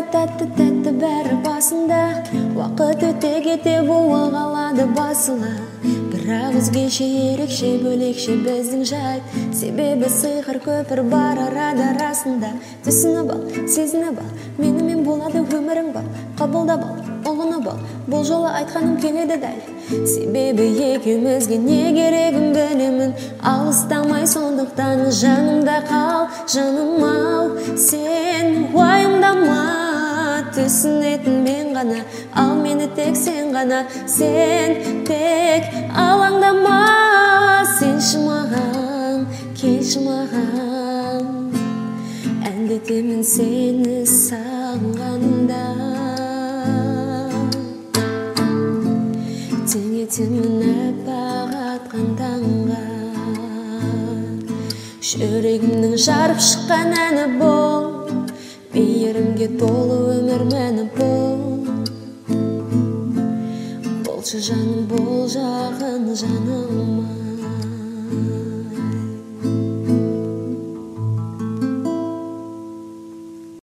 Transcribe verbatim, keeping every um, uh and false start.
тәтті тәтті бәрі басында, уақыт өте кете буы қалады басыла. Бірақ өзгеше ерекше бөлекше біздің жайт, себебі сиқыр көпір бар арада арасында. Түсініп ал, сезініп ал, менімен болады өмірің бар, қабылдап ал, ұғынып ал, бұл жолы айтқаным келеді дәл. Себебі екеумізге не керегін білемін, алыстамай сондықтан жанымда қал, жаным ау. Сен уайымдама, түсінетін мен ғана, ал мені тек сен ғана. Сен тек алаңдама, сенші маған, келші маған. Әндетемін сені сағынғанда, теңетемін аппақ атқан таңға. Жүрегімнің жарып шыққан әні бұл, мейірімге толы өмір мәні бұл. Болшы жаным, бол жағын жаныма.